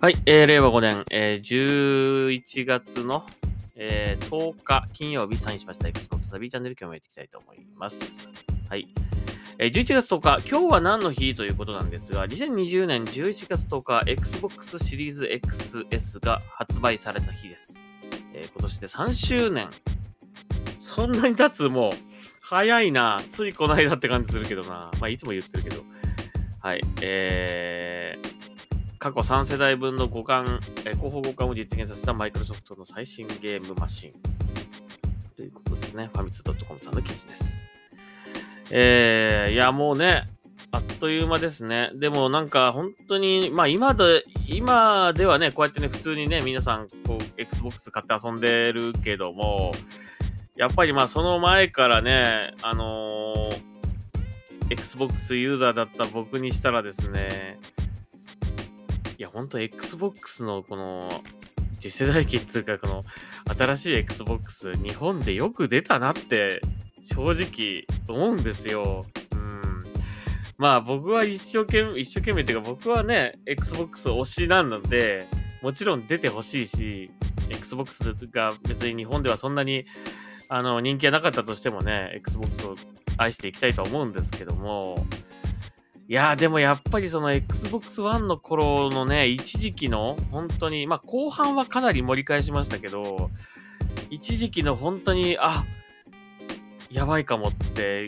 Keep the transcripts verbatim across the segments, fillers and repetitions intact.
はい、えー、令和ごねん、えー、じゅういちがつの、えー、とおか金曜日サインしました Xbox ナビチャンネル今日もやっていきたいと思います。はい。えー、じゅういちがつとおか、今日は何の日ということなんですが、にせんにじゅうねんじゅういちがつとおか、Xbox シリーズ エックスエス が発売された日です。えー、今年でさんしゅうねん。そんなに経つもう、早いな。ついこの間って感じするけどな。まあ、いつも言ってるけど。はい。えー、過去さん世代分の互換、えー、広報互換を実現させたマイクロソフトの最新ゲームマシン。ということですね。ファミツー .com さんの記事です。えー、いや、もうね、あっという間ですね。でもなんか本当に、まあ今で、今ではね、こうやってね、普通にね、皆さん、こう、Xbox 買って遊んでるけども、やっぱりまあその前からね、あのー、Xbox ユーザーだった僕にしたらですね、いや、ほんと Xbox のこの次世代機っていうか、この新しい Xbox、日本でよく出たなって正直思うんですよ。うん。まあ僕は一生懸命、一生懸命っていうか僕はね、Xbox 推しなので、もちろん出てほしいし、Xbox が別に日本ではそんなにあの人気がなかったとしてもね、Xbox を愛していきたいと思うんですけども、いやーでもやっぱりその Xbox One の頃のね、一時期の本当に、まあ後半はかなり盛り返しましたけど、一時期の本当に、あ、やばいかもって、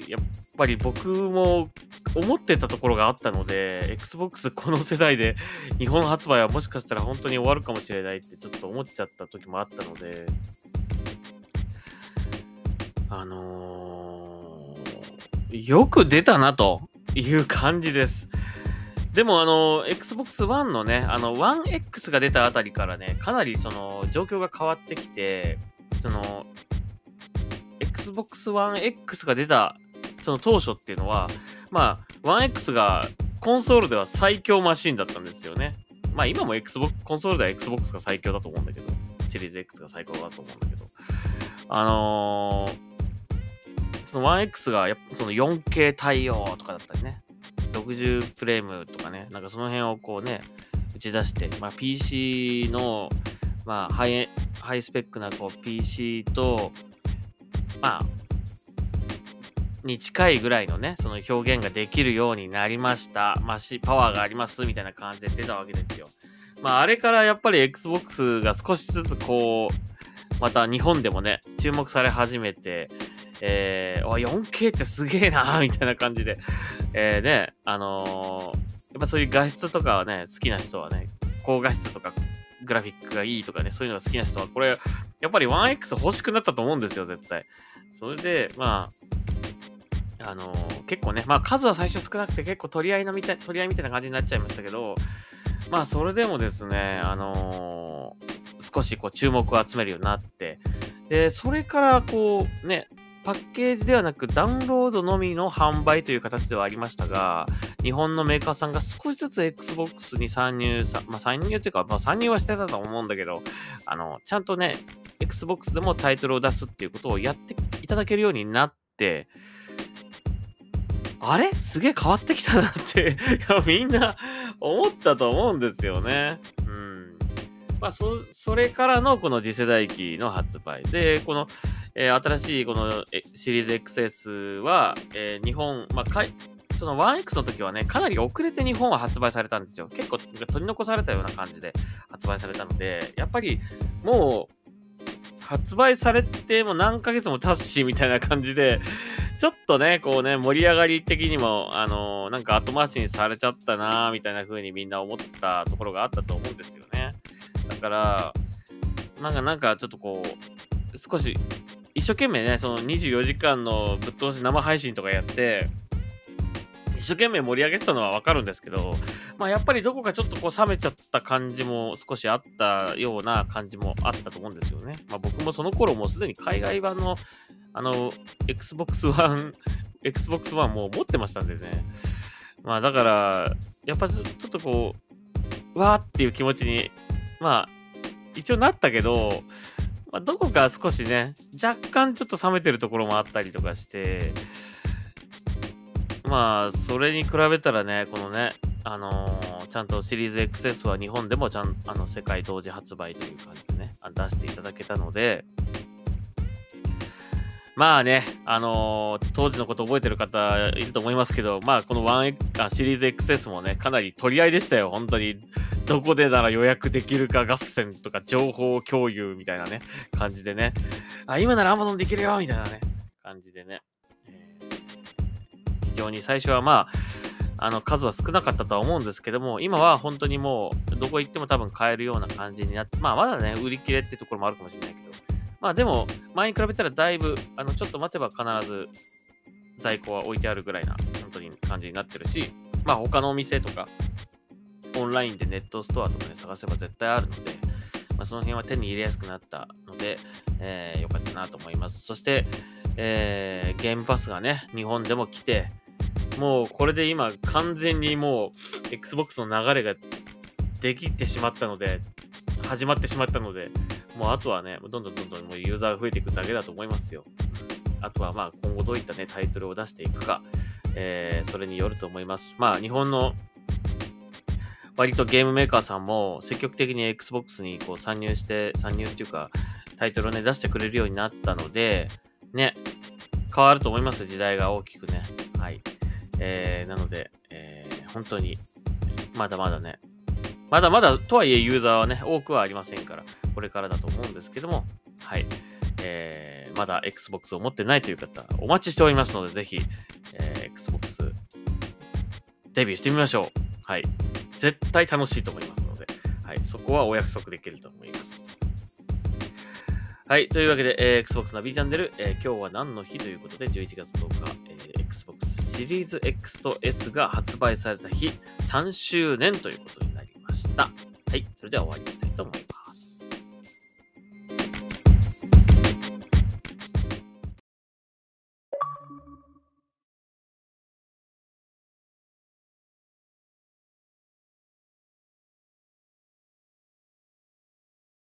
やっぱり僕も思ってたところがあったので、Xbox この世代で日本発売はもしかしたら本当に終わるかもしれないってちょっと思っちゃった時もあったので、あのー、よく出たなという感じです。でもあの、Xbox One のね、あの、ワンエックス が出たあたりからね、かなりその、状況が変わってきて、その、Xbox One X が出た、その当初っていうのは、まあ、ワンエックス がコンソールでは最強マシンだったんですよね。まあ今も Xbox、コンソールでは Xbox が最強だと思うんだけど、シリーズ X が最高だと思うんだけど、あのー、その ワンエックス がやっぱその よんケー 対応とかだったりね、ろくじゅうフレームとかね、なんかその辺をこうね、打ち出して、まあ ピーシー の、まあハイ、ハイスペックなこう ピーシー と、まあ、に近いぐらいのね、その表現ができるようになりました。マシ、パワーがあります、みたいな感じで出たわけですよ。まああれからやっぱり Xbox が少しずつこう、また日本でもね、注目され始めて、えー、よんケー ってすげえなーみたいな感じで、えー、ね、あのー、やっぱそういう画質とかはね、好きな人はね、高画質とかグラフィックがいいとかね、そういうのが好きな人は、これ、やっぱり ワンエックス 欲しくなったと思うんですよ、絶対。それで、まあ、あのー、結構ね、まあ数は最初少なくて結構取り合いのみたい、取り合いみたいな感じになっちゃいましたけど、まあそれでもですね、あのー、少しこう注目を集めるようになって、で、それからこうね、パッケージではなくダウンロードのみの販売という形ではありましたが、日本のメーカーさんが少しずつ Xbox に参入さ、まあ参入というか、まあ参入はしてたと思うんだけど、あの、ちゃんとね、Xbox でもタイトルを出すっていうことをやっていただけるようになって、あれすげえ変わってきたなっていやみんな思ったと思うんですよね。うん。まあ、そ、それからのこの次世代機の発売。で、この、えー新しいこのえシリーズ エックスエス は、えー日本、まあ、かい、その ワンエックス の時はね、かなり遅れて日本は発売されたんですよ。結構取り残されたような感じで発売されたので、やっぱりもう発売されても何ヶ月も経つし、みたいな感じで、ちょっとね、こうね、盛り上がり的にも、あのーなんか後回しにされちゃったなーみたいな風にみんな思ったところがあったと思うんですよね。だから、なんか、なんかちょっとこう、少し、一生懸命ね、そのにじゅうよじかんのぶっ通し生配信とかやって、一生懸命盛り上げてたのはわかるんですけど、まあやっぱりどこかちょっとこう冷めちゃった感じも少しあったような感じもあったと思うんですよね。まあ僕もその頃もうすでに海外版のあの Xbox One、Xbox One もう持ってましたんでね。まあだから、やっぱちょちょっとこう、うわーっていう気持ちに、まあ一応なったけど、まあ、どこか少しね、若干ちょっと冷めてるところもあったりとかして、まあ、それに比べたらね、このね、 あのーちゃんとシリーズ エックスエス は日本でもちゃんあの世界同時発売という感じでね、あ出していただけたので、まあね、あのー当時のこと覚えてる方いると思いますけど、まあこの ワンエックス あシリーズ エックスエス もね、かなり取り合いでしたよ、本当に。どこでなら予約できるか合戦とか情報共有みたいなね、感じでね。あ、今なら Amazon できるよみたいなね、感じでね。えー非常に最初はまあ、あの数は少なかったとは思うんですけども、今は本当にもうどこ行っても多分買えるような感じになって、まあまだね、売り切れってところもあるかもしれないけど、まあでも、前に比べたらだいぶ、あの、ちょっと待てば必ず在庫は置いてあるぐらいな、本当に感じになってるし、まあ他のお店とか、オンラインでネットストアとかで探せば絶対あるので、まあ、その辺は手に入れやすくなったので、えー、よかったなと思います。そして、えー、ゲームパスがね、日本でも来て、もうこれで今完全にもう Xbox の流れができてしまったので、始まってしまったので、もうあとはね、どんどんどんどんもうユーザーが増えていくだけだと思いますよ。あとはまあ今後どういったね、タイトルを出していくか、えー、それによると思います。まあ日本の割とゲームメーカーさんも積極的に Xbox にこう参入して、参入っていうか、タイトルをね、出してくれるようになったので、ね、変わると思います、時代が大きくね。はい。えー、なので、えー、本当に、まだまだね、まだまだとはいえユーザーはね、多くはありませんから、これからだと思うんですけども、はい。えー、まだ Xbox を持ってないという方、お待ちしておりますので、ぜひ、えー、Xbox デビューしてみましょう。はい。絶対楽しいと思いますので、はい。そこはお約束できると思います。はい。というわけで、えー、Xbox ナビチャンネル、えー、今日は何の日ということで、じゅういちがつとおか、えー、Xbox シリーズ X と S が発売された日、さんしゅうねんということになりました。はい。それでは終わりにしたいと思います。